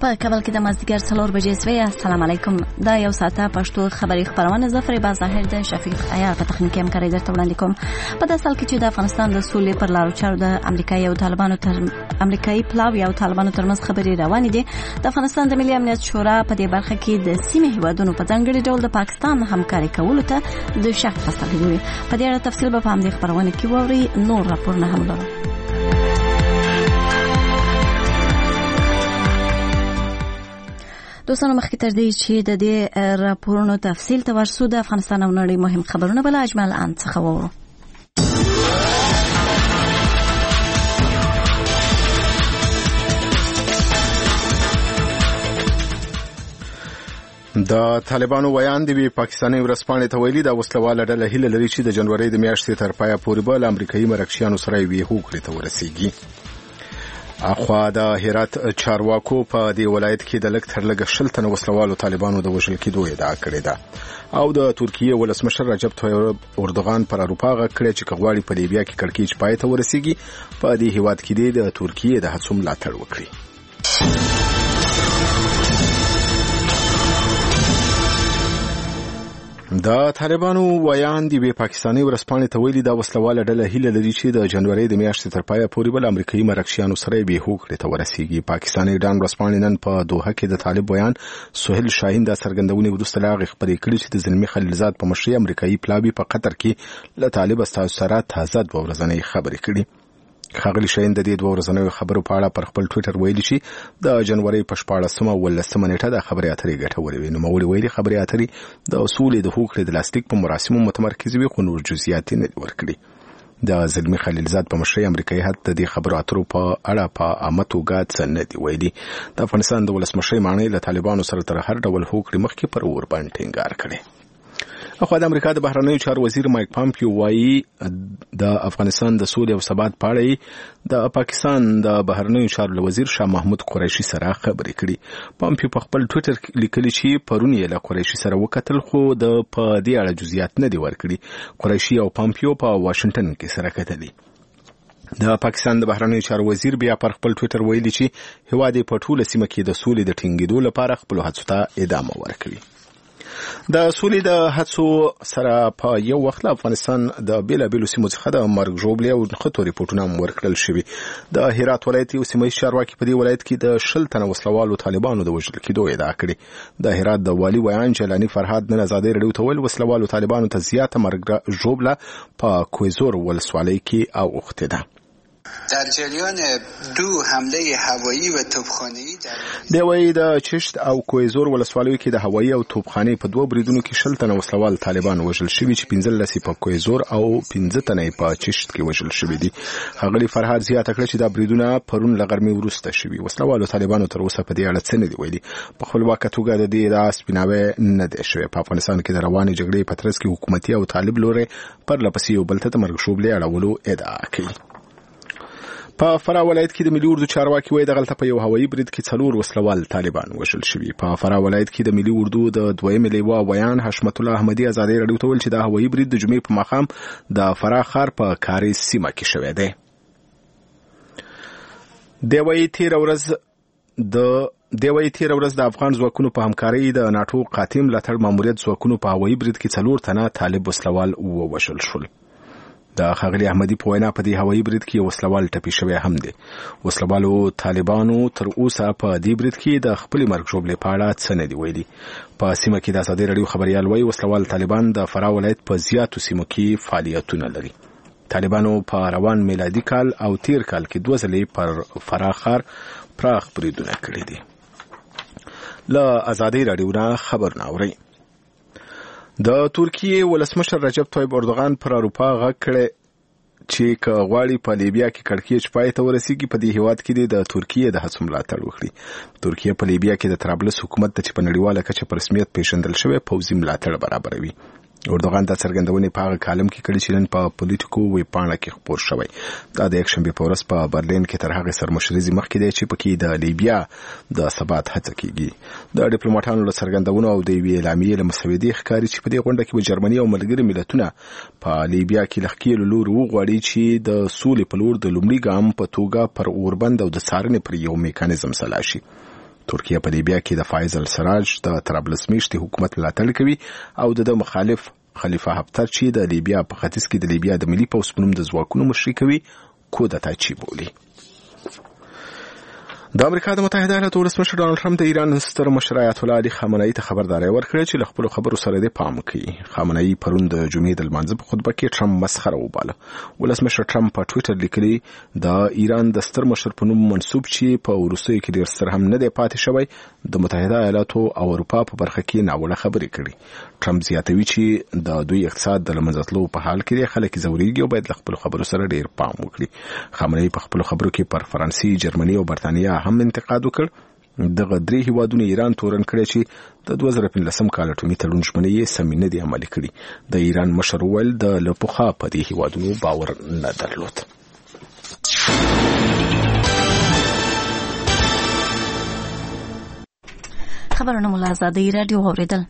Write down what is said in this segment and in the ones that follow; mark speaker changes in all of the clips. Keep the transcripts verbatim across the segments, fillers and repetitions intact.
Speaker 1: په کابل کې د مازدیګر څلور بجې سوی. السلام علیکم. دا یو ساعته پښتو خبري خبرونه ظفر با ظاهر د شفیق عیار په تخنیکي همکاري درته وړاندې کوم. په داسې حال کې چې د افغانستان د سولې پر لارو چارو د امریکایي او طالبانو تر امریکایي پلاوی او طالبانو ترمنځ خبرې روانې دي. د افغانستان د ملي امنیت شورا په دې برخه کې د سیمې هیوادونو په ځانګړي ډول د پاکستان همکاري کولو ته د شک په سترګه ګوري. په دې اړه تفصیل به په همدې خبرونه کې واوري. نور راپورونه هم لرو. دوستانو مخکې تر دې چې د دې راپورونو تفصیل ته ورسو د افغانستان او نړۍ مهم خبرونه بل اجمل ان څخه وورو.
Speaker 2: د طالبانو ویان دی پاکستاني ورسپانې ته ویلي دا وسلواله ډله هیله لري چې د جنوري د میاشتې تر پایه پورې به امریکایي مرکشیانو سره وی هوکړې ته ورسیږي. اخوا د هرات چارواکو په دې ولایت کې د لک تر لګ شل تن وسلوالو طالبانو د وژل کېدو ادعا کړې ده او د ترکیه ولسمشر رجب طیب اردوغان پر اروپا غږ کړی چې کغواړي په لیبیا کې کړکېچ پای ته ورسیږي په دې هیواد کې د ترکیه د هڅو ملاتړ وکړي. د طالبانو ویان دی به پاکستاني ورسپانې ته ویلي دا وسلواله ډله هیله لري چې د جنوري د میاشتې تر پایه پورې بل امریکایي مرکشیانو سره به هوکړې ته ورسیږي. پاکستاني ډان ورسپانې نن په دوحه کې د طالب ویان سهیل شاهین د سرګندونې وروسته لاغ خبرې کړې چې د زلمی خلیلزاد په مشرۍ امریکایي پلاوی په قطر کې له طالب استازو سره تازه دوه ورځنۍ خبرې کړې. خاغلی شاهین د دې دوه ورځنیو خبرو په اړه پر خپل ټوئیټر ویلي چې د جنوري په شپاړسمه ولسمه نیټه د خبرې اترې ګټورې وي. نو مولوی ویلي خبرې اترې د اصول د هوکړې د لاستیک په مراسمو متمرکز وي خو نور جزئیات نه ورکړي. د زلمی خلیلزاد په مشرۍ امریکایي هیات د دې خبرو اترو په اړه په عامه توګه څه نه دی ویلي. د افغانستان د ولسمشر معنی له طالبانو سره تر هر ډول هوکړې مخکې پر اور باندې ټینګار کړي. اخو د امریکا د بهرنیو چارو وزیر مایک پامپیو وایي د افغانستان د سولې او ثبات په اړه د پاکستان د بهرنیو چارو وزیر شاه محمود قریشي سره خبرې کړې. پامپیو په خپل ټوئیټر لیکلي چې پرون یې له قریشي سره وکتل خو د په دې اړه جزئیات نه دی ورکړي. قریشي او پامپیو په واشنگټن کې سره کتلي. د پاکستان د بهرنیو چارو وزیر بیا پر خپل ټوئیټر ویلي چې هیواد په ټوله سیمه کې د سولې د ټینګېدو لپاره خپل هڅو ته ادامه ورکوي. د سولې د هڅو سره په یو وخت افغانستان د بیلابیلو سیمو څخه د مرګ ژوبلې او خطر ریپورتونه ورکړل شوي. د هرات ولایت یو سیمه چارواکي په دې ولایت کې د شل تنه وسلوالو طالبانو د وژل کېدو ادعا کړې. د هرات د والي ویان جلانی فرهاد نن آزادۍ رادیو ته ویل وسلوالو طالبانو ته زیاته مرګ ژوبله په کویزور ولسوالۍ کې اوښتې ده.
Speaker 3: در جریان دو حمله هوایی و توپخانه‌ای
Speaker 2: د وی د چشت او کویزور ولسوالیو کې د هوایی او توپخانه په دوه بریدونو کې شل تنه وسلوال طالبان وژل شوي چې پنځه لسي په کویزور او پنځه تنه په چشت کې وژل شوي دي. هغلی فرهاد زیاته کړه چې دا بریدونه پرون لغرمې وروسته شوي. وسلوالو طالبانو تر اوسه په دې اړه څه نه دی ویلي. په خپلواکه توګه د دې د سپیناوي نه دی شوی. په افغانستان کې د روانې جګړې په ترڅ کې حکومتي او طالب لوري پر لپسې یو بل ته مرګ شوبلې اړولو ادعا کوي. په فراه ولایت کې د ملي اردو چارواکي وایي دغلته په یو هوایي برید کې څلور وسلوال طالبان وژل شوي. په فراه ولایت کې د ملي اردو د دویمې لیوه ویان حشمت الله احمدي آزادۍ رادیو ته ویل چې دا هوایي برید د جمعې په ماښام د فراه ښار په کاري سیمه کې شوی دی. دی وایي تېره ورځ د دی وایي تېره ورځ د افغان ځواکونو په همکارۍ د ناټو قاطع ملاتړ ماموریت ځواکونو په هوایي برید کې څلور تنه طالب وسلوال ووژل شول. د خاغلی احمدي په وینا په دې هوایي برید کې وسلوال ټپي شوی هم دی. وسلوالو طالبانو تر اوسه په دې برید کې د خپل مرګ ژوبلې په اړه څه نه دی ویلي. په سیمه کې د آزادۍ رادیو خبريال وایي وسلوال طالبان د فراه ولایت په زیاتو سیمو کې فعالیتونه لري. طالبانو په روان میلادي کال او تیر کال کې دوه ځلې پر فراه ښار پراخ بریدونه کړي دي. له آزادۍ رادیو نه خبرونه اورئ. د ترکیه ولسمشر رجب طیب اردوغان پر اروپا غږ کړی چې کغواړي په لیبیا کې کړکېچ پای ته ورسیږي په دې هیواد کې د ترکیه د هڅو ملاتړ وکړي. ترکیه په لیبیا کې د طرابلس حکومت ته چې په نړیواله کچه په رسمیت پیژندل شوی پوځي ملاتړ برابروي. اردوغان د څرګندونې په هغه کالم کې کړي چې نن په پولیټیکو وی پاڼه کې خبر شوی. دا د یکشنبه په ورځ په برلین کې تر هغه سرمشريزي مخکې دی چې پکې د لیبیا د ثبات هڅه کیږي. د ډیپلوماټانو له څرګندونو او د وی اعلامیې له مسودې ښکاري چې په دې غونډه کې به جرمني او ملګري ملتونه په لیبیا کې لخکې لور وغواړي چې د سولې په لور د لومړي ګام په توګه پر اوربند او د څارنې پر یو میکانیزم سلاشي. ترکیه په لیبیا کې د فایز السراج د طرابلس میشتي حکومت ملاتړ کوي او د مخالف خلیفه حفتر چې د لیبیا په ختیځ کې د لیبیا د ملي پوځ په نوم د ځواکونو مشري کوي کودتا چی بولي. د امریکا د متحده ایالاتو ولسمشر ډانلډ ټرمپ د ایران ستر مشر آیت الله علي خامنه‌ای ته خبرداری ورکړه چې له خپل خبرو سره د پام کوي. خامنه‌ای پرون د جمعې د لمانځه په خطبه کې ټرمپ مسخره وباله. ولسمشر ټرمپ په ټوئیټر لیکلي د ایران د ستر مشر په نوم منسوب چې په وروستیو کې ډیر ستر هم نه دی پاتې شوی د متحده ایالاتو او اروپا په برخه کې ناوړه خبرې کړي. ټرمپ زیاتوي چې د دوی اقتصاد د لمنځه تلو په حال کې خلک زوريږي او باید له خپل خبرو سره ډیر پام وکړي. خامنه‌ای په خپل خبرو کې پر فرانسې، جرمني او برتانیا هم انتقاد وکړ. دغه درې هیوادونه ایران تورن کړی چې د دوه زره پنځلسم کال اټومي تړون ژمنې یې سمې نه دي عملي کړي. د ایران مشر وویل د له پخوا په دې هیوادونو باور نه درلود.
Speaker 1: خبرونه مو له آزادۍ راډیو اورېدل.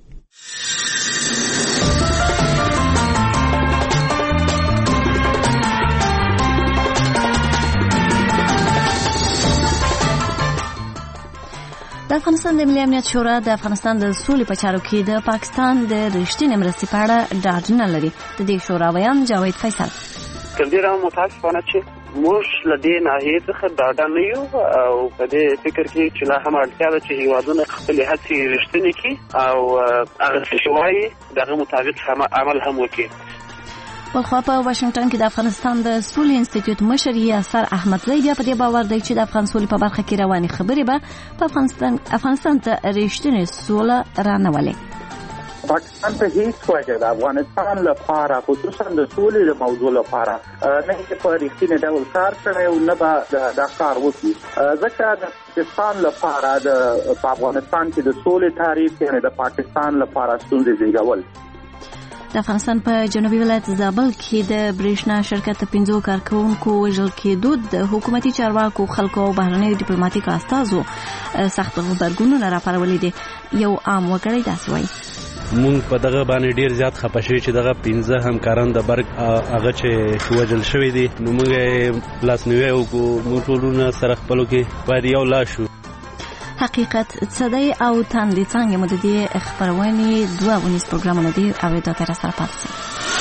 Speaker 1: د افغانستان د ملي امنیت شورا د افغانستان د سولې په چارو کې د پاکستان د رښتینې مرستې په اړه ډاډ نه لري. د دې شورا ویان جاوید فیصل
Speaker 4: تر ډیره متاسفانه چې موږ له دې ناحیې څخه ډاډه نه یو او په دې فکر کې چې لا هم اړتیا ده چې هیوادونه خپلې هڅې رښتینې کړي او هغه څه چې وایي دغه مطابق عمل هم وکړي.
Speaker 1: بلخوا په واشنگټن کې د افغانستان د سولې انسټیټیوټ مشر یاسر احمدزی بیا په دې باور دی چې د افغان سولې په برخه کې روانې خبرې به په افغانستان افغانستان ته رښتینې سوله رانولي.
Speaker 5: پاکستان ته هیڅ وجه د افغانستان لپاره خصوصا د سولې د موضوع لپاره نه چې په رښتینې ډول کار کړی او نه به دا کار وکړي. ځکه د پاکستان لپاره د افغانستان کې د سولې تعریف یعنی د پاکستان لپاره ستونزې زیږول.
Speaker 1: د افغانستان په جنوبي ولایت زابل کې د برېښنا شرکت پنځو کارکونکو وژل کېدو د حکومتي چارواکو خلکو او بهرنیو ډیپلوماټیکو استازو سخت غبرګونونه راپارولي دي. یو عام وګړی داسې وایي
Speaker 6: مونږ په دغه باندې ډیر زیات خپه شوي چې دغه پنځه همکاران د برګ هغه چې وژل شوي دي نو موږ لاسنیوی وکړو. موږ ټولونه سره خپلو کې باید یو لاس شو.
Speaker 1: حقیقت څه دی او تاندې څنګه مو د دې خپرونې دوه ونیز پروګرامونه دي اورېدو ته راسره پاتې شئ.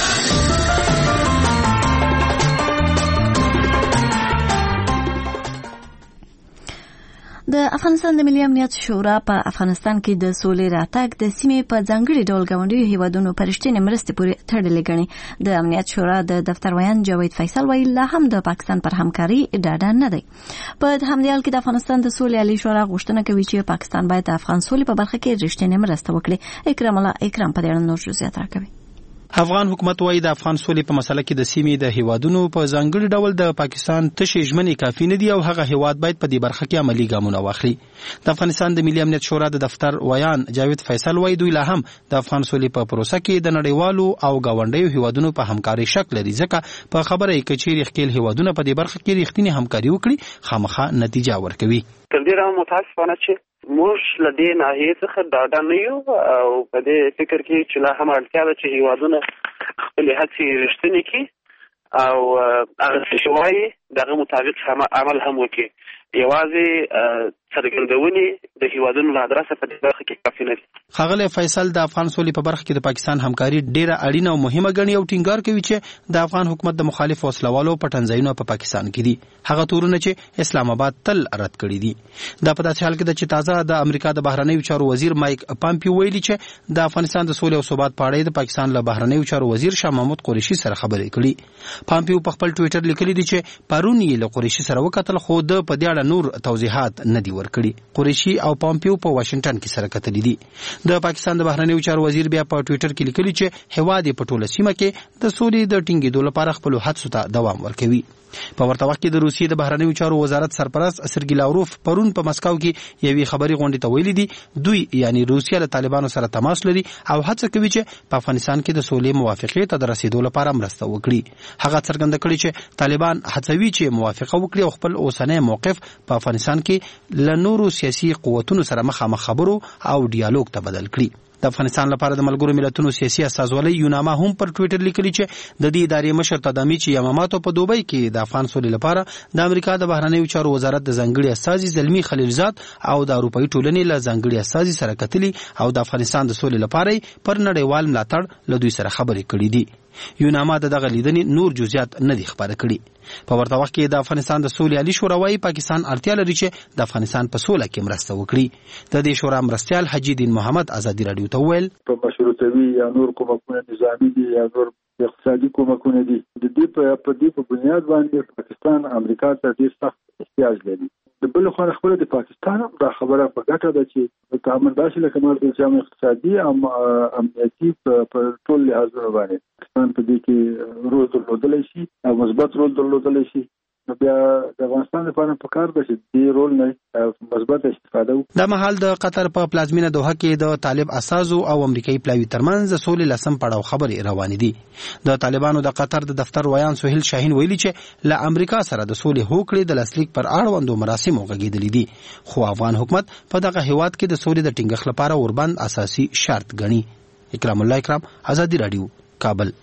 Speaker 1: د افغانستان د ملي امنیت شورا په افغانستان کې د سولې راتګ د سیمې په ځانګړي ډول ګاونډیو هیوادونو پر رښتینې مرستې پورې تړلې ګڼي. د امنیت شورا د دفتر ویان جاوید فیصل وایي لا هم د پاکستان پر همکاري ډاډه نه دی. په همدې حال کې د افغانستان د سولې عالی شورا غوښتنه کوي چې پاکستان باید د افغان سولې په برخه کې رښتینې مرسته وکړي. اکرام الله اکرام په دې اړه نور جزئیات راکوي.
Speaker 7: افغان حکومت وايي د افغان سولې په مسله کې د سیمې د هیوادونو په ځانګړي ډول د پاکستان تشې ژمنې کافي نه دي او هغه هیواد باید په دې برخه کې عملی ګامونه واخلي. د افغانستان د ملي امنیت شورا د دفتر ویان جاوید فیصل وايي دوی لا هم د افغان سولې په پروسه کې د نړیوالو او گاونډیو هیوادونو په همکاري شک لري. ځکه په خبره کې چې ریښکیل هیوادونه په دې برخه کې رښتینی همکاري وکړي خامخا نتیجه ورکوي.
Speaker 4: تر ډیره متاسفانه چې موږ له دې ناحیې څخه ډاډه نه یو او په دې فکر کې چې لا هم اړتیا ده چې هیوادونه خپلې هڅې رښتینې کړي او هغه څه چې وایي دغه مطابق عمل هم وکړي. یوازې څرګندونې د هیوادونو له ادرسه په دې برخه کې کافي نه دي.
Speaker 7: ښاغلی فیصل د افغان سولې په برخه کې د پاکستان همکاري ډیره اړینه او مهمه ګڼي او ټینګار کوي چې د افغان حکومت د مخالف وسلوالو پټنځایونه په پاکستان کې دي هغه تورونه چې اسلام آباد تل رد کړي دي. دا په داسې حال کې ده چې تازه د امریکا د بهرنیو چارو وزیر مایک پامپیو ویلي چې د افغانستان د سولې او ثبات په اړه د پاکستان له بهرنیو چارو وزیر شاه محمود قریشي سره خبرې کړي. پامپیو په خپل ټوئیټر لیکلي دي چې پرون یې له قریشي سره وکتل خو د په دې اړه نور توضیحات نه دي ورکړي. قریشي او پامپیو په واشنگټن کې سره کتلي دي. د پاکستان د بهرنیو چارو وزیر بیا په ټوئیټر کې لیکلي چې هیواد په ټوله سیمه کې د سولې د ټینګېدو لپاره خپل هڅو ته دوام ورکوي. په ورته وخت کې د روسیې د بهرنیو چارو وزارت سرپرست سرګی لاوروف پرون په مسکو کې یوې خبري غونډې ته ویلي دي دوی یعنی روسیه له طالبانو سره تماس لري او هڅه کوي چې په افغانستان کې د سولې موافقې ته د رسیدو لپاره مرسته وکړي. هغه څرګنده کړي چې طالبان هڅوي چې موافقه وکړي او خپل اوسنۍ موقف په افغانستان کې له نورو سیاسي قوتونو سره مخامخ خبرو او ډیالوګ ته بدل کړي. د افغانستان لپاره د ملګرو ملتونو سیاسي استازولۍ یوناما هم پر ټوئیټر لیکلي چې د دې ادارې مشر تدامي چې یماماتو په دوبۍ کې د افغان سولې لپاره د امریکا د بهرنیو چارو وزارت د ځانګړي استازي زلمی خلیلزاد او د اروپایي ټولنې له ځانګړي استازي سره کتلي او د افغانستان د سولې لپاره پر نړیوال ملاتړ له دوی سره خبرې کړې دي. یوناما د دغه لیدنې نور جزئیات نه دي خبره کړي. په ورته وخت کې د افغانستان د سولې عالی شورا وايي پاکستان اړتیا لري چې د افغانستان په سوله کې مرسته وکړي. د دې شورا مرستیال حجي دین محمد ازادي رادیو ته وویل
Speaker 8: په مشروطوي یا نور کومکونه نظامی دي یا نور اقتصادي کومکونه دي د دې په دې په بنیاد باندې پاکستان امریکا ته ډېر سخت احتیاج لري. د بل خو خپل د پاکستان دا خبره په ګټه ده چې د تعامل داسې لکه مرد جامع اقتصادي ام امنیتي په ټول لحاظونو باندې پاکستان په دې کې رول درلودلی شي او مثبت رول درلودلی شي. نو بیا د افغانستان لپاره په کار ده چې دې رول نه مثبت استفاده وکړي.
Speaker 7: دا مهال د قطر په پلازمینه دوحه کې د طالب اساسو او امریکایي پلاوي ترمنځ د سولې لسم پړاو خبرې روانې دي. د طالبانو د قطر د دفتر ویان سهیل شاهین ویلي چې له امریکا سره د سولې هوکړې د لاسلیک پر اړوندو مراسمو غږېدلې دي، خو افغان حکومت په دغه هیواد کې د سولې د ټینګښت لپاره وربند اساسي شرط ګڼي. اکرام الله اکرام، آزادي رادیو، کابل.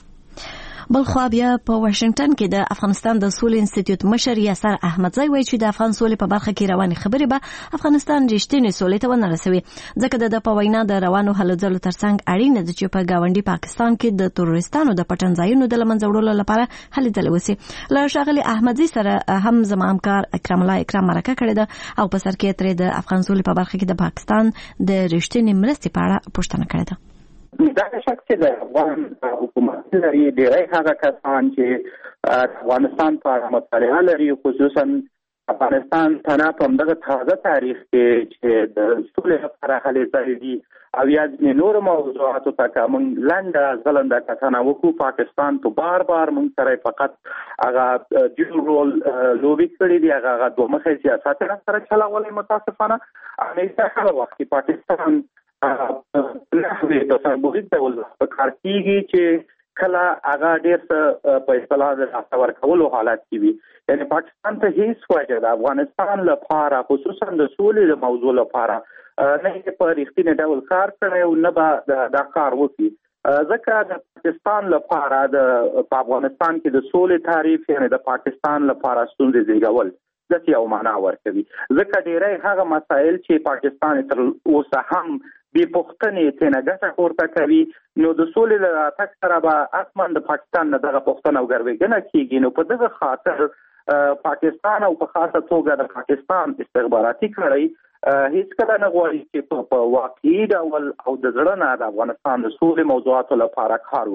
Speaker 1: بلخوا بیا په واشنگټن کې د افغانستان د سولې انسټیټیوټ مشر یاسر احمدزی وایي چې د افغان سولې په برخه کې روانې خبرې به افغانستان رښتینې سولې ته ونه رسوي، ځکه د په وینا د روانو هلو ځلو ترڅنګ اړینه ده چې په ګاونډي پاکستان کې د تروریستانو د پټنځایونو د له منځه وړلو لپاره هلې ځلې وسي. له ښاغلي احمدزي سره هم زما همکار اکرام الله اکرام مرکه کړې ده او په سر کې ترې د افغان سولې په برخه کې د پاکستان د رښتینې مرستې په اړه پوښتنه کړې ده.
Speaker 5: دا شک چې د افغان حکومت لري ډېری هغه کسان چې افغانستان په اړه مطالعه لري، خصوصا افغانستان تنها په همدغه تازه تاریخ کې چې د سولې لپاره هلې ځلې دي او یا ځینې نورو موضوعاتو ته که موږ لنډه ځلنده کتنه وکړو، پاکستان په بار بار موږ سره فقط هغه ډیو رول لوبې کړي دي، هغه هغه دوه مخی سیاست یې سره چلولی. متاسفانه همیشه هغه وخت کې پاکستان نحوی تصوریت ډول په کار کېږي چې کله هغه ډېر څه په اصطلاح د لاسته ورکولو حالت کې وي. یعنې پاکستان ته هیڅ وجه د افغانستان لپاره خصوصا د سولې د موضوع لپاره نه یې په رښتینې ډول کار کړی او نه به دا کار وکړي، ځکه د پاکستان لپاره د په افغانستان کې د سولې تعریف یعنې د پاکستان لپاره ستونزې زېږول داسې یو معنا ورکوي، ځکه ډېری هغه مسایل چې پاکستان تر اوسه هم بې پوښتنې ترېنه ګټه پورته کوي، نو د سولې له راتګ سره به حتما د پاکستان نه دغه پوښتنه او ګروېږنه کېږي. نو په دغه خاطر پاکستان او په خاصه توګه د پاکستان استخباراتي کړۍ هیڅکله نه غواړي چې په واقعي ډول او د زړه نه د افغانستان د سولې موضوعاتو لپاره کار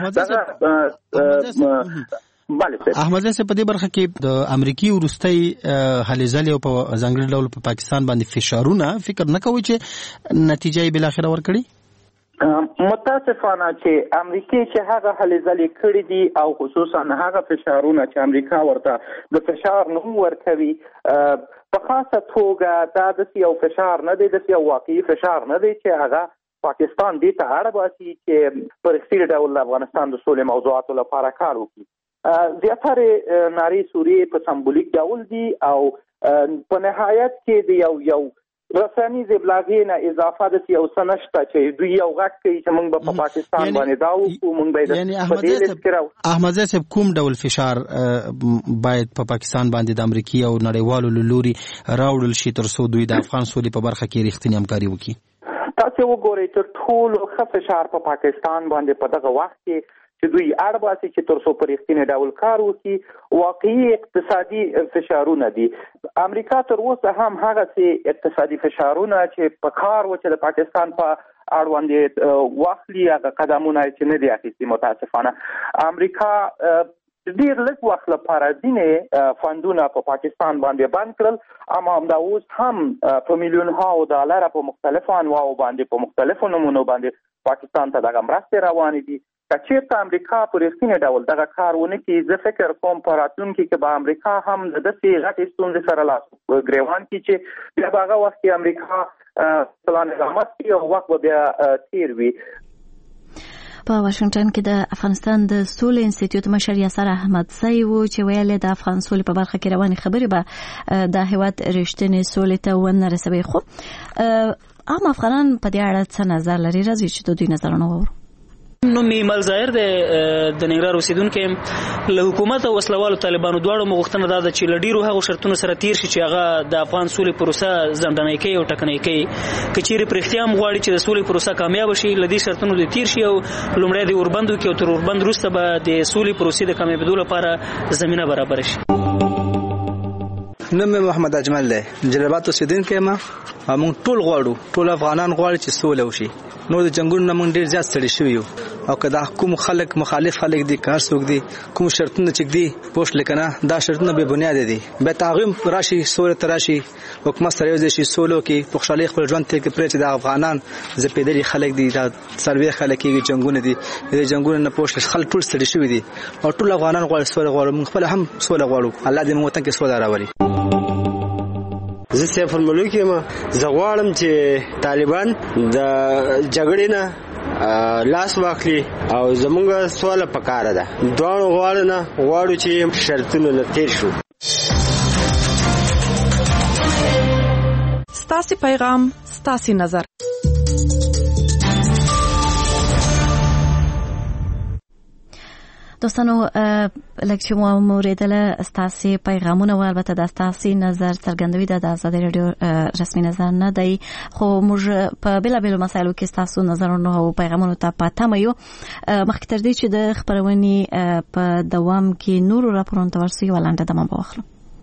Speaker 5: وکړي.
Speaker 7: احمدزی صاحب په دې برخه کې د امریکای وروستۍ هلې ځلې او په ځانګړي ډول په پاکستان باندې فشارونه فکر نه کوي چې نتیجه یې بلاخره ورکړي؟
Speaker 5: متاسفانه چې امریکای چې هغه هلې ځلې کړي دي او خصوصا هغه فشارونه چې امریکا ورته د فشار نوم ورکوي، په خاصه توګه دا داسې یو فشار نه دی، داسې یو واقعي فشار نه دی چې هغه پاکستان دې ته اړ باسي چې په رښتیني ډول د افغانستان د سولې موضوعاتو لپاره کار وکړي. زیاتره ناری سوریې په سمبولیک ډول دي او په نهایت کې د یو یو رسنیز ابلاغي نه اضافه د یو سنشته چې دوی یو غږ کوي چې موږ په پاکستان باندې دا وکړو، موږ باید په دې لیست کې راو.
Speaker 7: احمدزی صاحب کوم ډول فشار باید په پاکستان باندې د امریکای او نړیوالو له لوري راوړل شي تر څو دوی د افغان سولې په برخه کې رښتینې همکاري وکړي؟
Speaker 5: تاسو وګورئ تر ټولو ښه فشار په پاکستان باندې په دغه وخت کې چې دوی اړ باسي چې تر څو په رښتینې ډول کار وکړي واقعي اقتصادي فشارونه دي. امریکا تر اوسه هم هغه سي اقتصادي فشارونه چې په کار و چې د پاکستان په اړوند واخلي هغه قدمونه چې نه دي اخیستي. متاسفانه امریکا ډېر لږ وخت لپاره ځینې فندونه په پاکستان باندې بند کړل، اما همدا اوس هم په میلیونها ډالر په مختلفو انواعو باندې په مختلفو نمونو باندې پاکستان ته دغه مرستې روانې دي. که چېرته امریکا په رښتینې ډول دغه کار ونه کړي، زه فکر کوم په راتلونکي کې به امریکا هم د داسې غټې ستونزې سره لاس ګرېوان کړي چې بیا به هغه وخت کې امریکا پلان اقامت کړي او وخت به بیا تېر وي.
Speaker 1: په واشنگټن کې د افغانستان د سولې انسټیټیوټ مشر یاسر احمدزی و چې ویل د افغان سولې په برخه کې روانې خبرې به د هیواد رښتینې سولې ته ونه رسوي. خو عام افغانان په دې اړه څه نظر لري؟ راځي چې د دوی نظرونه واورو.
Speaker 9: نو میمل ظاهر د د ننګرهار اوسیدونکو له حکومت او وسلوالو طالبانو دواړو مغوښتنه دا ده چې له ډیرو هغو شرطونو سره تیر شي چې هغه د افغان سولې پروسه ځنډنی کوي او ټکنی کوي. که چیرې په رښتیا هم غواړي چې د سولې پروسه کامیاب شي، له دې شرطونو د تیر شي او لومړی د اوربند وکړي او تر اوربند وروسته به د سولې پروسې د کامیابېدو لپاره زمینه برابر شي.
Speaker 10: نوم محمد اجمل دی، جلالآباد اوسیدونکی یم. موږ ټول غواړو، ټول افغانان غواړي چې سوله وشي. نو د جنگونو نه موږ ډیر زیات ستړي شوي یو، او که دا کوم خلک مخالف خلک دي، که هر څوک دي کوم شرطونه چې دي پوښت لیکنه دا شرطونه به بنیاد دي. بیا تعغیم راشي، سوله ته راشي، حکومت سره یو ځای شي، سوله کې په خوشحالۍ خپل ژوند تېر کړي. پرې چې د افغانان ځپېدلي خلک دي، دا څلوېښت خلک کېږي جنګونه دي، د جنګونو نه پوښت خلک ټول ستړي شوي دي او ټول افغانان غواړي سوله غواړو. موږ خپله هم سوله غواړو. الله دې موږ وطن کې سوله راولي.
Speaker 11: زه سیف الملوک یم. زه غواړم چې طالبان د جګړې نه لاس واخلي او زمونږ سوله پکاره ده. دواړو غواړو نه غواړو چې شرطونه نه تیر شو.
Speaker 12: ستاسې پیغام، ستاسې نظر.
Speaker 1: دوستانو لکه چې مو موریدله ستاسې پیغامونه او البته د ستاسې نظر څرګندوي د ازادي رادیو رسمي نظر نه دی، خو موږ په بېلابېلو مسایلو کې ستاسو نظرونه او پیغامونو ته په تمه یو. مخکې تر دې چې د خپرونې په دوام کې نورو راپورونو ته ورسو، یوه لنډه دمه به واخلو.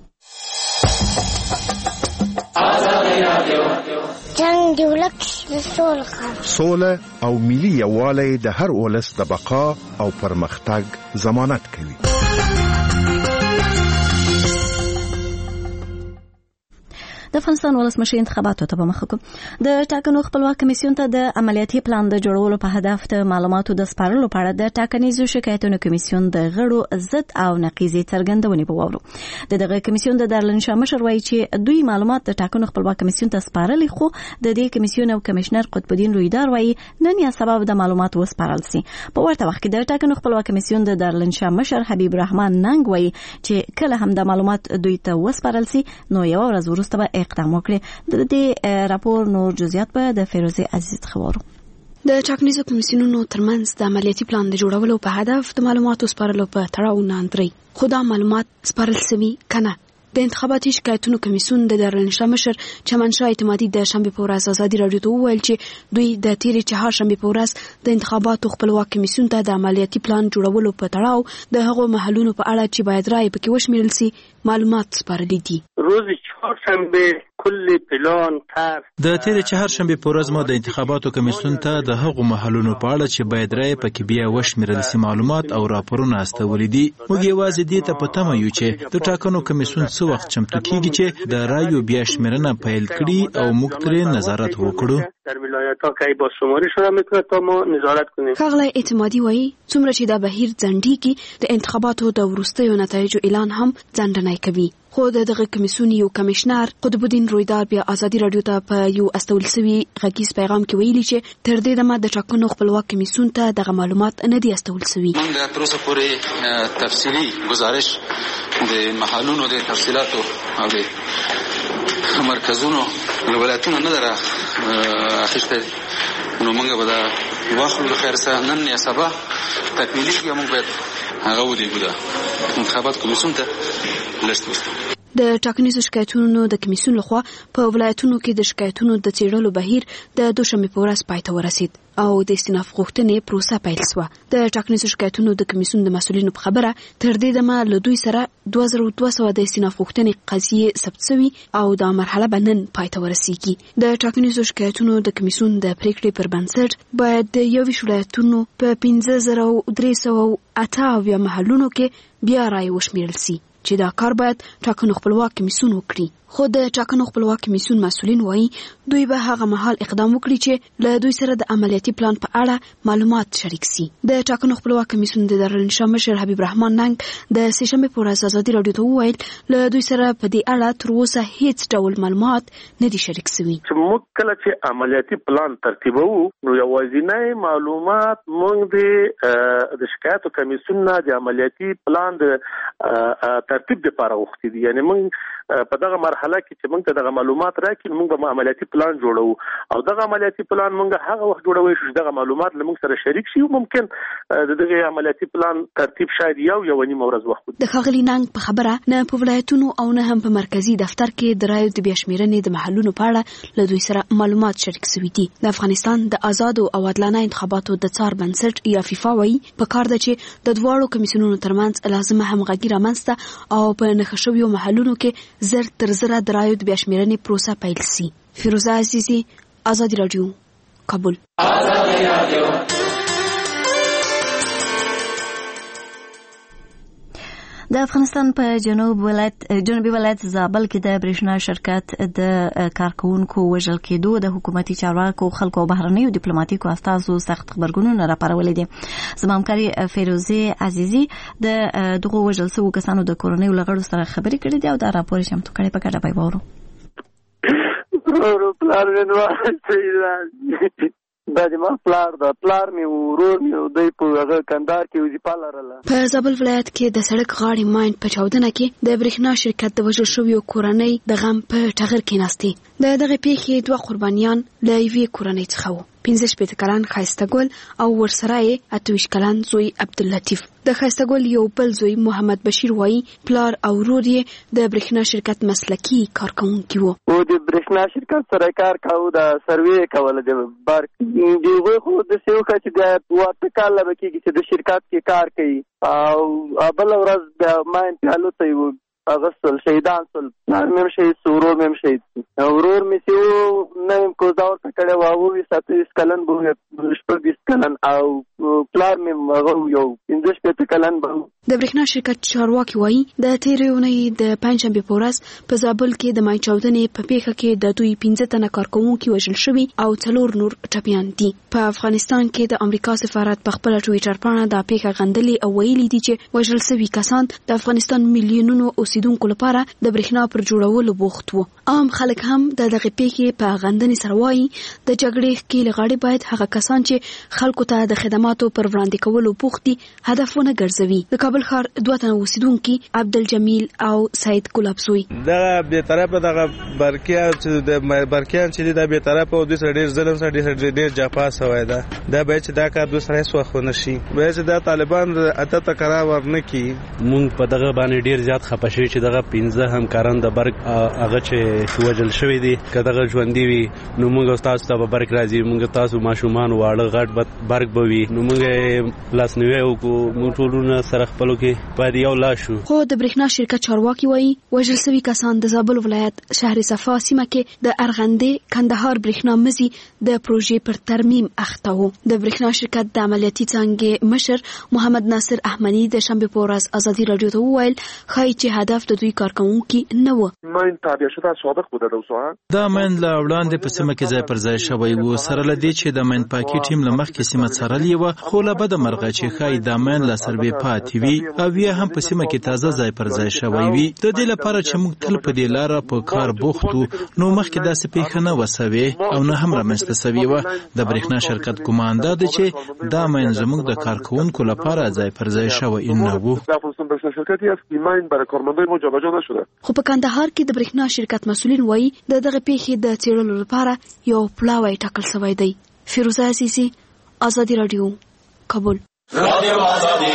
Speaker 13: جنگ دی ولک سوله سوله او ملي یووالی د هر ولس د بقا او پرمختګ ضمانت کوي.
Speaker 1: د افغانستان ولسمشر انتخاباتو ته په مخه کوم د ټاکنو خپلواک کمیسیون ته د عملیاتي پلان د جوړولو په هدف د معلوماتو د سپارلو په اړه د ټاکنیزو شکایتونو کمیسیون د غړو ضد او نقیضې څرګندونې به واورو. د دغه کمیسیون د دارالانشا مشر وایي چې دوی معلومات د ټاکنو خپلواک کمیسیون ته سپارلي، خو د دې کمیسیون او کمشنر قطب الدین رویدار وایي نن یا سبا د معلوماتو وسپارل سي. په ورته وخت کې د ټاکنو خپلواک کمیسیون د دارالانشا مشر حبیب رحمان ننګ وایي چې کله هم د معلومات دوی ته وسپارل سي نو یو ورځ وروسته به اقدام وکړي. د دې راپور نور جزئیات به د فیروزه عزیز خبرو.
Speaker 14: د ټاکنیزو کمیسیونونو ترمنځ د عملیاتي پلان د جوړولو په هدف د معلوماتو سپارلو په تړاو نه اندري، خو دا معلومات سپارل سوي کنه. د انتخاباتي شکایتونو کمیسیون د دارالانشا مشر چمنشاه اعتمادي د شنبه په ورځ ازادي رادیو ته وویل چې دوی د تیرې چهارشنبه په ورځ د انتخاباتو خپلواک کمیسیون ته د عملیاتي پلان جوړولو په تړاو د هغو محلونو په اړه چې باید رائے پکې وشمیرل سي معلومات سپارلي دي.
Speaker 4: روز چهارشنبه کلی پلان تر
Speaker 15: د تیرې چهارشنبه په ورځ ما د انتخاباتو کمیسیون ته د هغو محلونو په اړه چې باید رائے پکې بیا وشمیرل سي معلومات او راپورونه استولې دي. موږ یوازې دې ته په تمه یو چې د ټاکنو کمیسیون څه وخت چمتو کیږي چې د رایو بیا شمیرنه پیل کړي او موږ ترې نظارت وکړو.
Speaker 4: در ولایت‌ها که با شماری شده میتونه تا ما نظارت کنیم.
Speaker 14: ښاغلی اعتمادي وایي څومره چې دا بهیر ځنډیږي د انتخاباتو د وروستیو نتایجو اعلان هم ځنډنی کوي. خو د دغه کمیسیون یو کمشنر قطب الدین رویدار بیا ازادي رادیو ته په یو استول سوي غږیز پیغام کې ویلي چې تر دې دمه د ټاکنو خپلواک کمیسیون ته دغه معلومات نه دي استول سوي.
Speaker 16: موږ تر اوسه پورې تفصیلي گزارش د محلونو د تفصیلاتو او د مرکزونو ولایتونو نه دره اخیسته، نو موږ به دا واخلو د خیر سره نن یا سبا تکمیلي کړو. موږ باید هغه ولېږو د انتخابات کمیسیون ته لست وستو.
Speaker 14: د ټاکنیزو شکایتونو د کمیسیون لخوا په ولایتونو کې د شکایتونو د څېړلو بهیر د دوشنبه په ورځ پای ته ورسید او د استیناف غوښتنې پروسه پیل شوه. د ټاکنیزو شکایتونو د کمیسیون د مسؤلینو په خبره تر دې دمه له دوی سره دوه زره دوه سوه د استیناف غوښتنې قضیې ثبت شوي او دا مرحله به نن پای ته ورسیږي. د ټاکنیزو شکایتونو د کمیسیون د پریکړې پر بنسټ باید د یوویشت ولایتونو په پنځه زره درې سوه اته اویا محلونو کې بیا رایې وشمیرل سي چې دا کار باید ټاکنو خپلواک کمیسیون وکړي. خو د ټاکنو خپلواک کمیسیون مسؤلین وایي دوی به هغه مهال اقدام وکړي چې له دوی سره د عملیاتي پلان په اړه معلومات شریک سي. د ټاکنو خپلواک کمیسیون د دارالانشا مشر حبیب رحمان ننګ د سهشنبه په ورځ ازادي رادیو ته وویل له دوی سره په دې اړه تر اوسه هیڅ ډول معلومات نه دي شریک سوي.
Speaker 4: موږ کله چې عملیاتي پلان ترتیبوو نو یوازینی معلومات موږ د د شکایتو کمیسیون نه د عملیاتي پلان د
Speaker 17: ترتیب لپاره وخت دي. یعنی موږ په دغه مرحله کې چې موږ ته دغه معلومات راکړي موږ به عملیاتي پلان جوړو او دغه عملیاتي پلان موږ هغه وخت جوړوي چې دغه معلومات له موږ سره شریک شي او ممکن دغه عملیاتي پلان ترتیب شاید یو یو نیمه ورځ وخت.
Speaker 14: د ښاغلي ننګ په خبره نه په ولایتونو او نه هم په مرکزی دفتر کې د رایو د بیاشمیرنې د محلونو په اړه له دوی سره معلومات شریک شوي دي. د افغانستان د آزادو او عادلانه انتخاباتو د څار بنسټ یا فیفا وايي په کار ده چې د دواړو کمیسیونونو ترمنځ لازمه همغږي رامنځته او په نښه شویو محلونو کې زر تر زره د رایو د بیاشمیرنې پروسه پیل شي. فیروزه عزیزي، آزادي رادیو، کابل. آزادي رادیو.
Speaker 1: د افغانستان په جنوب ولایت جنوبي ولایت زابل کې د برېښنا شرکت د کارکونکو وژل کېدو د حکومتي چارواکو خلکو او بهرنیو ډیپلوماټیکو استازو سخت خبرګونونه راپارولي دي. زما همکاري فیروزه عزیزي د دغو وژل شوو کسانو د کورنیو له غړو سره خبرې کړې دي او دا راپور یې چمتو کړی. په ګډه به وورو.
Speaker 18: دا د ما پلار دا پلار می ورور می دوی په هغه کندهار کې وظیفه لرله.
Speaker 14: په زابل ولایت کې د سړک غاړې ماین په چاودنه کې د برېښنا شرکت د وژل شویو کورنۍ د غم په ټغر کې ناستي. د دغه پیښې دوه قربانیان له یوې کورنۍ څخه وو. پنځه شپېته کلن ښایسته ګل او ورسره یې اته ویشت کلن زوی عبداللطیف. د ښایسته ګل یو بل زوی محمد بشیر وایي پلار او ورور یې د برېښنا شرکت مسلکي کارکوونکي وو.
Speaker 18: او د برېښنا شرکت سره کار کاوه، د سروې کوله د برق د هغوی خو داسې وکړه چې د واته کاله به کېږي چې د شرکت کې کار کوي او بله ورځ د ماین پیالو ته یې اغسل شهیدان سل پلار مې هم شهید سو، ورور مې هم شهید سو. ورور مې چې و نه یم کوزده ورته کړی وه، اوه ویشت اته ویشت کلن به و، شپږ ویشت کلن، او پلار مې هغه یو پنځه شپېته کلن به و.
Speaker 14: د برېښنا شرکت چارواکي وایي د تېرې اونۍ د پنجشنبې په ورځ په زابل کې د ماین چاودنې په پیښه کې د دوی پنځه تنه کارکوونکي وژل شوي او څلور نور ټپیان دي. په افغانستان کې د امریکا سفارت په خپله ټویټر پاڼه دا پیښه غندلې او ویلي دي چې وژل شوي کسان د افغانستان میلیونونو اوسیدونکو لپاره د برېښنا پر جوړولو بوخت وو. عام خلک هم د دغه پیښې په غندنې سره وایي د جګړې ښکېلې غاړې باید هغه کسان چې خلکو ته د خدماتو پر وړاندې کولو بوخت دي هدف ونه ګرځوي. د کابل ښار دوه تنه اوسیدونکي عبدالجمیل او سید ګلابزوی
Speaker 19: دغه بېطرفه دغه برقیان چې د برقیان چې دي دا بېطرفه او دوی سره ډېر ظلم سره ډېر ډېر جفا سوی ده. دا باید چې دا کار دوی سره هېڅ وخت ونه شي. باید چې دا طالبان اته ته قرار ورنه کړي.
Speaker 6: مونږ په دغه باندې ډېر زیات خفه شوي چې دغه پنځه همکاران د برق هغه چې وژل شوي دي که دغه ژوندي وي نو موږ تاسو ته به برق راځي، موږ تاسو ماشومان واړه غټ برق به وي نو موږ یې لاسنیوی وکړو. موږ ټولونه سره خپلو کې باید یو لاس شو.
Speaker 14: خو د برېښنا شرکت چارواکي وایي وژل شوي کسان د زابل ولایت شهر صفا سیمه کې د ارغندې کندهار برېښنا مزي د پروژې پر ترمیم اخته وو. د برېښنا شرکت د عملیاتي څانګې مشر محمد ناصر احمدي د شنبې په ورځ ازادي رادیو ته وویل ښایي چې هدف د دوی کارکوونکي نه و.
Speaker 20: ماین تابع شده سابق بوده دوستان.
Speaker 15: دا ماین له وړاندې په سیمه کې ځای پر ځای شوی و. سره له دې چې د ماین پاکي ټیم له مخکې سیمه څارلې وه، خو له بده مرغه چې ښایي دا ماین له سروې پاتې وي او بیا هم په سیمه کې تازه ځای پر ځای شوی وي. د دې لپاره چې موږ تل په دې لاره په کار بوخت وو نو مخکې داسې پیښه نه وه سوې او نه هم رامنځته سوې وه. د برېښنا شرکت ګمان دا دی چې دا ماین زموږ د کارکوونکو لپاره ځای پر ځای شوی نه و.
Speaker 14: خو په کندهار کې د برېښنا شرکت مسؤلین وایي د دغه پیښې د څېړلو لپاره یو پلاوی ټاکل شوی دی. فیروزه عزیزي، آزادي رادیو، کابل. رادیو آزادي.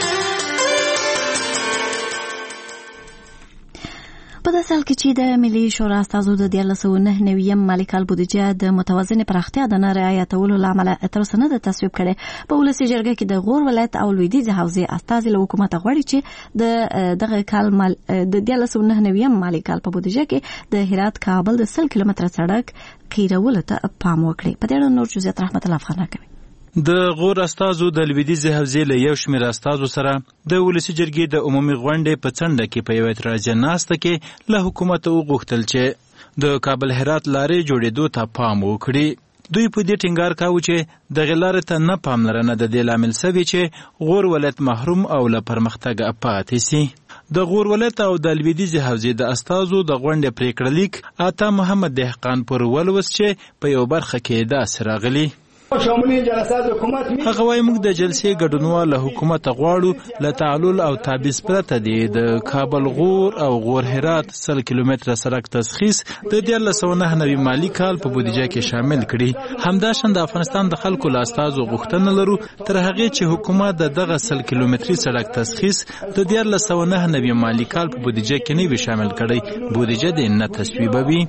Speaker 1: په داسې حال کې چې د ملي شورا استازو د دیارلس سوه نهه نوي مالي کال بودیجه د متوازنې پراختیا د نه رعایتولو له امله تر اوسه نه ده تصویب کړې. په ولسي جرګه کې د غور ولایت او لویدیځې حوزې استازي له حکومته غواړي چې د دغه کال مال د دیارلس سوه نهه نوي مالي کال په بودیجه کې د هرات کابل د سل کیلومتره سړک قیرولو ته پام وکړي. په دې اړه نور جزئیات رحمت الله افغان راکوي.
Speaker 15: د غور استازو د لویدیځې حوزې له یو شمېر استازو سره د ولسي جرګې د عمومي غونډې په څنډه کې په یوه اعتراضیه ناسته کې له حکومته وغوښتل چې د کابل هرات لارې جوړېدو ته پام وکړي. دوی په دې ټینګار کاوه چې دغې لارې ته نه پاملرنه د دې لامل سوي چې غور ولایت محروم او له پرمختګه پاتې سي. د غور ولایت او د لویدیځې حوزې د استازو د غونډې پریکړه لیک عطا محمد دهقان پر ولوست چې په یو برخه کې داسې راغلي. هغه وايي موږ د جلسې ګډونوال له حکومت غواړو له تعلل او تابعیض پرته دی د کابل غور او غور هرات سل کیلومتره سړک تشخیص د دیارلس سوه نهه نوي مالي کال په بودیجه کې شامل کړي. همداشان د افغانستان د خلکو له استازو غوښتنه لرو تر هغې چې حکومت د دغه سل کیلومتري سړک تشخیص د دیارلس سوه نهه نوي مالي کال په بودیجه کې نه وي شامل کړی. بودیجه د نه تصویبوي.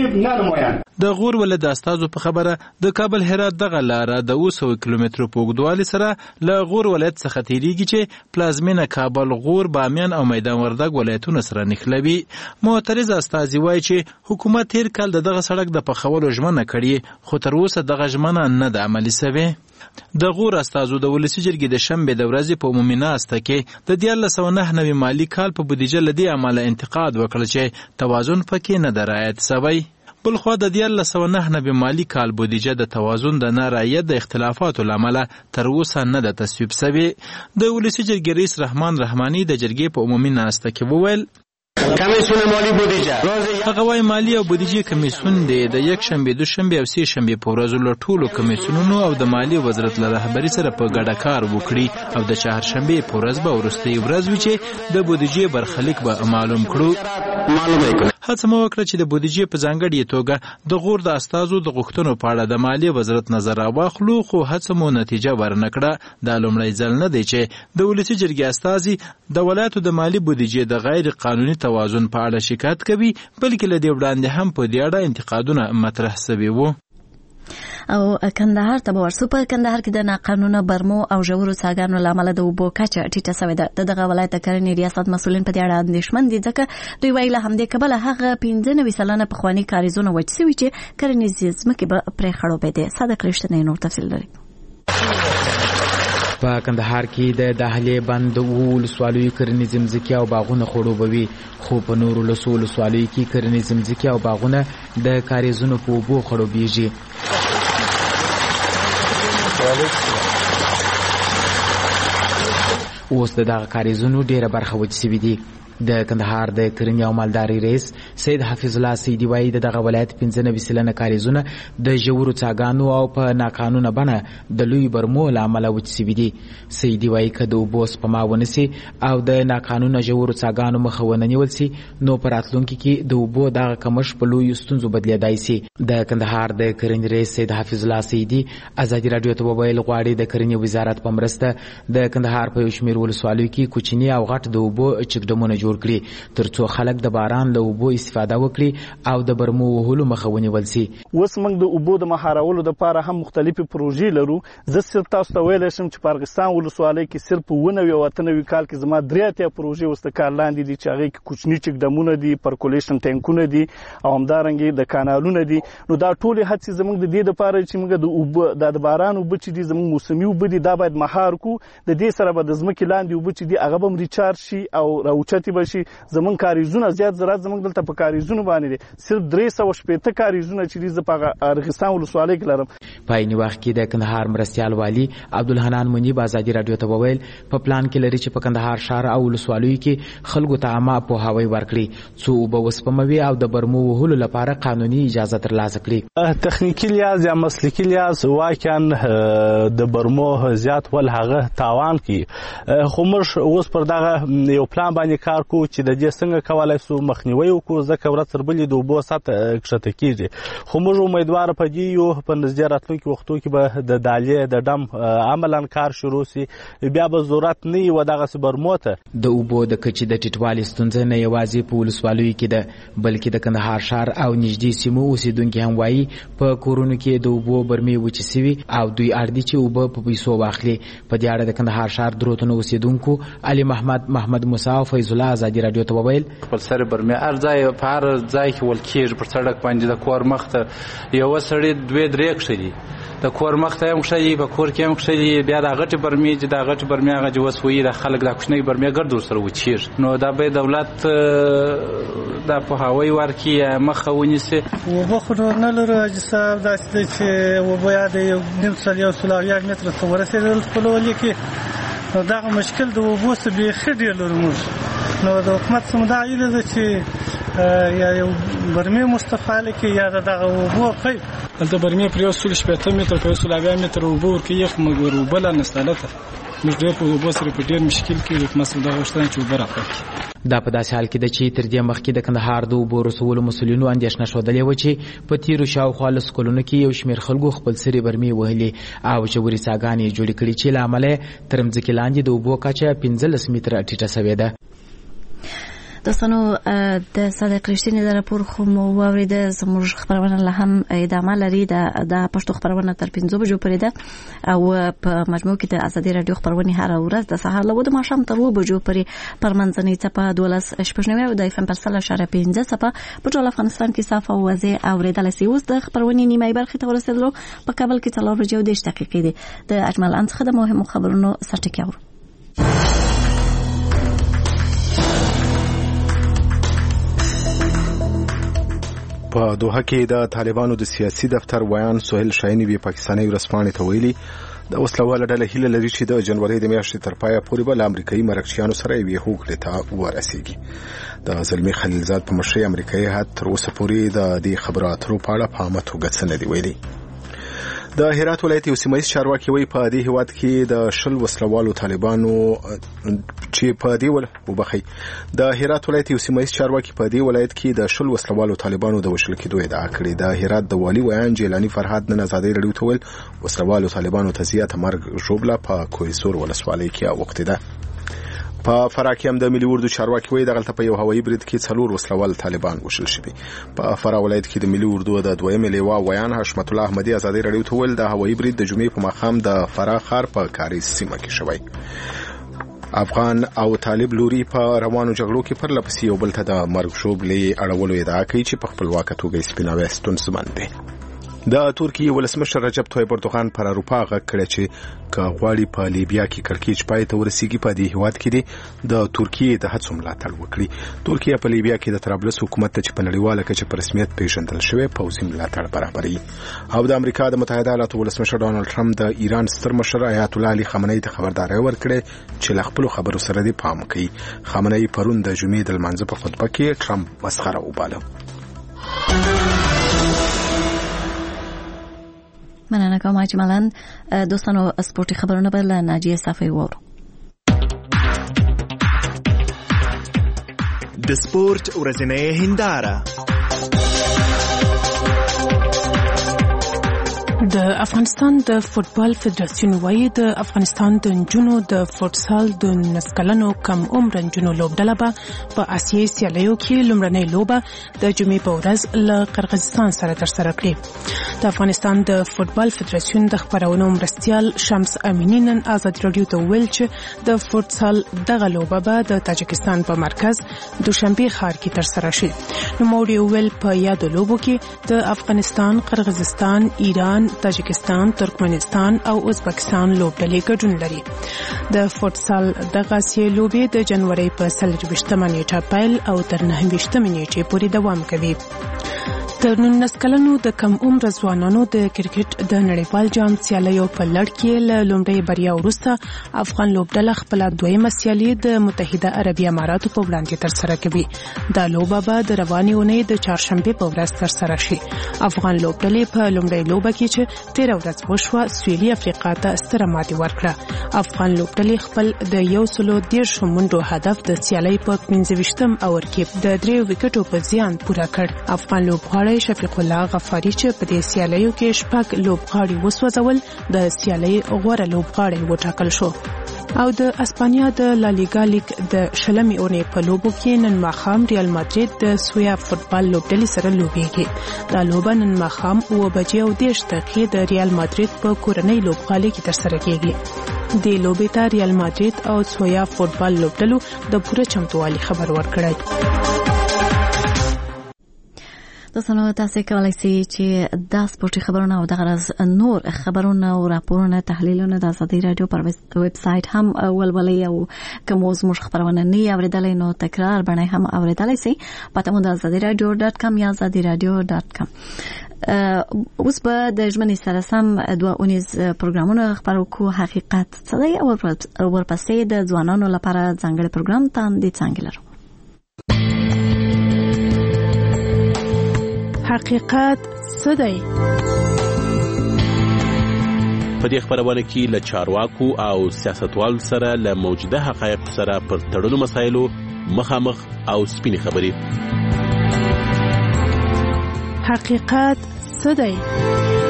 Speaker 15: د غور ولایت د استازو په خبره د کابل هرات دغه لاره د اوه سوه کیلومترو په اوږدوالي سره له غور ولایت څخه تیریږي چې پلازمینه کابل، غور، بامیان او میدان وردګ ولایتونه سره نښلوي. معترض استازي وایي چې حکومت تیر کال د دغه سړک د پخولو ژمنه کړې خو تر اوسه دغه ژمنه نه ده عملي سوې. د غور استازو د ولسي جرګې د شنبې د ورځې په عمومي ناسته کې د دیارلس سوه نهه نوي مالي کال په بودیجه له دې امله انتقاد وکړ چې توازن پکې نه ده رعایت سوی. بلخوا د دیارلس سوه نهه نوي مالي کال بودیجه د توازن د نه رعایت د اختلافاتو له امله تر اوسه نه ده تصویب سوې. د ولسي جرګې رئیس رحمان رحماني د جرګې په عمومي ناسته کې وویل کمیسیون مالی بودیجه هغه وايي مالی او بودیجې کمیسیون دی د یک شنبې، دوشنبې او سې شنبې په ورځو له ټولو کمیسیونونو او د مالی وزارت له رهبري سره په ګډه کار وکړي او د چهارشنبې په ورځ به وروستۍ ورځ وي چې د بودیجې برخلیک به معلوم کړو. معلومه هڅه مو وکړه چې د بودیجې په ځانګړې توګه د غور د استازو د غوښتنو په اړه د مالی وزارت نظر راواخلو خو هڅه مو نتیجه ورنه کړه. دا لومړی ځل نه دی چې د ولسي جرګې استازي د ولایتو د مالی بودیجې د غیر قانوني توازن په اړه شکایت کوي بلکې له دې وړاندې هم په دې اړه انتقادونه مطرح سوي وو.
Speaker 1: او کندهار ته ورسو. په کندهار کې د ناقانونه برمو او ژورو څاګانو له امله د اوبو کچه ټیټه سوې ده. د دغه ولایت د کرنې ریاست مسؤلین په دې اړه اندېښمن دي ځکه دوی وایي له همدې کبله هغه پنځه نوي سلنه پخواني کاریزونه وچ سوي چې کرنیزې ځمکې به پرې خړوبې دي. صادق رښتینی نور تفصیل لري.
Speaker 21: په کندهار کې د داهلې بند ولسوالیو کرنیزې ځمکې او باغونه خړوبوي خو په نورو لسو ولسوالیو کې کرنیزې ځمکې او باغونه د کاریزونو په اوبو خړوبېږي. اوس د دغه کاریزونو ډیره برخه وچ سوي دي. د کندهار د کرنې او مالدارۍ رئیس سید حفیظ الله سیدي وایي د دغه ولایت پنځه نوي سلنه کاریزونه د ژورو څاګانو او په ناقانونه بڼه د لوی برمو له امله وچ سوي دي. سیدي وایي که د اوبو سپما ونه سي او د ناقانونه ژورو څاګانو مخه ونه نیول سي نو په راتلونکي کې د اوبو دغه کمښت په لویو ستونزو بدلېدای سي. د کندهار د کرنې رئیس سید حفیظ الله سیدي ازادي راډیو ته وویل غواړي د کرنې وزارت په مرسته د کندهار په یو شمېر ولسوالیو کې کوچني او غټ د اوبو چکډمونه جوړ کړي ترڅو خلک د باران له اوبو استفاده وکړي او د برمو وهلو مخه ونیول سي.
Speaker 22: اوس موږ د اوبو د مهارولو لپاره هم مختلفې پروژې لرو. زه صرف تاسو ته ویلی شم چې په ارغستان ولسوالۍ کې صرف اووه نوي او اته نوي کال کې زما درې اتیا پروژې اوس د کار لاندې دي چې هغې کې کوچني چکډمونه دي، پرکولیشن ټینکونه دي او همدارنګې د کانالونه دي. نو دا ټولې هڅې زموږ د دې دپاره چې موږ د اوبه دا د باران اوبه چې دي زموږ موسمي اوبه دي دا باید مهار کړو. د دې سره به د ځمکې لاندې اوبه چې دي هغه به هم ریچارج شي او راوچتې به شي. زمونږ کاریزونه زیات زراعت زمونږ دلته په کاریزونو باندې دي. صرف درې سوه شپېته کاریزونه چې دي زه په ارغستان ولسوالۍ کې لرم.
Speaker 21: په عیني وخت کې د کندهار مرستیال والي عبدالحنان منیب ازادي راډیو ته وویل په پلان کې لري چې په کندهار ښار او ولسوالیو کې خلکو ته عامه پوهاوی ورکړي څو اوبه وسپموي او د برمو وهلو لپاره قانوني اجازه ترلاسه کړي.
Speaker 22: تخنیکي لحاظ یا مسلکي لحاظ واقعا د برمو زیات ول هغه تاوان کوي خو موږ اوس پر دغه یو پلان باندې کار کوو چې د دې څنګه کولای سو مخنیوی وکړو ځکه ورځ تر بلې د اوبو سطح کښته کېږي. خو موږ امیدواره په دې یو په نږدې راتلونکي وختو کې به د دالې د ډم عملاً کار شروع سي بیا به ضرورت نه وي دغسې برمو ته.
Speaker 21: د اوبو د کچې د ټیټوالي ستونزه نه یوازې په ولسوالیو کې ده بلکې د کندهار ښار او نږدې سیمو اوسېدونکي هم وایي په کورونو کې د اوبو برمې وچې سوي او دوی اړ دي چې اوبه په پیسو واخلي. په دې اړه د کندهار ښار دروتونو اوسېدونکو علي محمد محمد موسی او فیض الله ازادي راډیو ته وویل
Speaker 23: خپل سر برمې هر ځای په هر ځای کې ول کېږي پر سړک باندې د کور مخ ته یوه سړی دوې درې کښې دي د کور مخ ته هم کښه دي په کور کې هم کښه دي بیا دا غټې برمې چې دا غټې برمې هغه چې اوس وایي دا خلک دا کوچنۍ برمې ګرد ورسره وچېږي نو دا به دولت دا پوهاوی ورکړي مخه ونیسي.
Speaker 24: اوبه خو نور نه لرو حاجي صاحب داسې دی چې اوبه یا د یو نیم سل یو سل اویا متره ته ورسېدل خپل ولي کې نو دغه مشکل د اوبو څه بیخي ډېر لرو موږ نو د حکومت څه مدعا هیله ده چې یا یو برمې مستفاله کې یا دغه اوبو پیپ دلته برمې پر یو سل شپېته متر په یو سل اویا متر اوبه ورکوي یخ مګر اوبه لا نشته هلته موږ ډېر په اوبو سره په ډېر مشکل کې یو مسله دا غوښتنه چې اوبه راکړي.
Speaker 21: دا په داسې حال کې ده چې تر دې مخکې د کندهار د اوبو رسولو مسؤلینو اندېښنه ښودلې وه چې په تېرو شاوخوا لس کلونو کې یو شمېر خلکو خپل سرې برمې وهلې او ژورې څاګانې یې جوړې کړي چې له امله یې تر مځکې لاندې د اوبو کچه پنځلس متره ټیټه سوې ده.
Speaker 1: دوستانو د صادق رښتینې د راپور خو مو واورېده. زموږ خپرونه لا هم ادامه لري. د پښتو خپرونه تر پنځو بجو پورې ده او په مجموع کې د ازادي راډیو خپرونې هره ورځ د سهار له اوه د ماښام تر اوه بجو پورې پر منځنۍ څپه دولس شپږ نوي او د اف ام پر سل اشاره پنځه څپه په ټول افغانستان کې صاف او واضح اورېدلی سي. اوس د خپرونې نیمایي برخې ته ورسېدلو. په کابل کې څلور بجې او دېرش دقیقې دي. د اجمل ان څخه د مهمو خبرونو سرټکي اورو.
Speaker 13: په دوحه کې د طالبانو د سیاسي دفتر ویان سهیل شاهیني وی پاکستاني ورسپانې ته ویلي د وسلواله ډله هیله لري چې د جنوري د میاشتې تر پایه پورې به له امریکایي مرکچیانو سره یوې هوکړې ته ورسیږي. د زلمي خلیلزاد په مشرۍ امریکایي هیات تر اوسه پورې د دې خبرو اترو په اړه په عامه توګه څه نه دي ویلي. د هرات ولایت یو سیمه ییز چارواکي وایي په دې هیواد کې د شل وسلوالو طالبانو چې په دې ول وبخي د هرات ولایت یو سیمه ییز چارواکي په دې ولایت کې د شل وسلوالو طالبانو د وشل کېدو ادعا کړې. د هرات د والي ویان جیلانی فرهاد نن ازادي راډیو ته ویل وسلوالو طالبانو ته زیاته مرګ ژوبله په کوهسور ولسوالۍ کې اوښتې ده. په فراه کې هم د ملي اردو چارواکي وایي دغلته په یو هوایي برید کې څلور وسلوال طالبان وشل شوي. په فراه ولایت کې د ملي اردو د دویمې لیوا ویان حشمت الله احمدي ازادي راډیو ته ویل د هوایي برید د جمعې په ماښام د فراه ښار په کاریز سیمه کې شوی. افغان او طالب لوري په روانو جګړو کې پرله پسې یو بل ته د مرګ ژوبلې اړولو ادعا کوي چې په خپلواکه توګه یې سپیناوی ستونزمن دی. د ترکیې ولسمشر رجب طیب اردوغان پر اروپا غږ کړی چې که غواړي په لیبیا کې کړکېچ پای ته ورسیږي په دې هیواد کې دی د ترکیې د هڅو ملاتړ وکړي. ترکیه په لیبیا کې د طرابلس حکومت ته چې په نړیواله کچه په رسمیت پیژندل شوی پوځي ملاتړ برابروي. او د امریکا د متحده ایالاتو ولسمشر ډانلډ ټرمپ د ایران ستر مشر آیت الله علي خامنه‌ای ته خبرداری ورکړې چې له خپلو خبرو سره دې پام کوي. خامنه‌ای پرون د جمعې د لمانځه په خطبه کې ټرمپ مسخره وباله.
Speaker 1: مننه کوم اجمالاً. دوستانو سپورتي خبرونه به له ناجیه صافی وورو.
Speaker 2: د سپورت ورځنۍ هنداره.
Speaker 3: د افغانستان د فوتبال فدراسیون وايي د افغانستان د نجونو د فوتسال د نسکلنو کم عمر نجونو لوبډله به په آسیایي سیالیو کې لومړنۍ لوبه د جمعې په ورځ له قرغیزستان سره ترسره کړي. د افغانستان د فوتبال فدراسیون د خبرونو مرستیال شمس امینی نن ازادي راډیو ته ویل چې د فوتسال دغه لوبه به د تاجکستان په مرکز دوشنبه ښار کې ترسره شي. نوموړي ویل په یادو لوبو کې د افغانستان، قرغیزستان، ایران، تاجکستان، ترکمنستان او ازبکستان لوبډلې ګډون لري. د فوتسال دغه سیالي لوبې د جنوري په څلرویشتمه نیټه پیل او تر نهه ویشتمه نیټې پورې دوام کوي. د نولس کلنو د کم عمر ځوانانو د کرکټ د نړیوال جام سیالیو په لړ کې له لومړۍ بریا وروسته افغان لوبډله خپل دویمه سیالي د متحده عربي اماراتو په وړاندې ترسره کوي. دا لوبه به د روانې اونۍ د چهارشنبه په ورځ ترسره شي. افغان لوبډلې په لومړۍ لوبه کې چې تیره ورځ وشوه سویلي افریقا ته ستره ماتې ورکړه. افغان لوبډلې خپل د یو سلو دېرش منډو هدف د سیالۍ په پنځه ویشتم اوور کې د دریو وکټو په زیان پوره کړ. افغان لوبغاړي شفیق الله غفاری چې په دې سیالیو کې شپږ لوبغاړي وسوځول د سیالۍ غوره لوبغاړی وټاکل شو. او د اسپانیا د لالیګا لیګ د شلمې اونۍ په لوبو کې نن ماښام ریال مادرید د سویا فوتبال لوبډلې سره لوبېږي. دا لوبه نن ماښام اوه بجې او دېرش دقیقې د ریال مادرید په کورنۍ لوبغالي کې ترسره کېږي. دې لوبې ته ریال مادرید او سویا فوتبال لوبډلو د پوره چمتووالي خبر ورکړی.
Speaker 1: دوستانو تاسو کولای شئ چې دا سپورتي خبرونه او دغه راز نور خبرونه او راپورونه تحلیلونه د ازادي رادیو پر ویب سټ هم ولولئ او کوم زموږ خبرونه نه اوریدلای نو تکرار باندې هم اوریدلای شئ. پته مو د ازادي رادیو ډاټ کام یا ازادي رادیو ډاټ کام. اوس به د ژمنې سره سم دوه اونیز پروګرامونه خبرو کو حقیقت څه دی او ورپسې د ځوانانو لپاره ځانګړي پروګرام تام دي څنګه لرو.
Speaker 3: حقیقت څه دی؟
Speaker 5: په دې خبرونه کې له چارواکو او سیاستوالو سره له موجوده حقایق سره پر تړلو مسایلو مخامخ او سپینې خبرې.
Speaker 3: حقیقت څه دی؟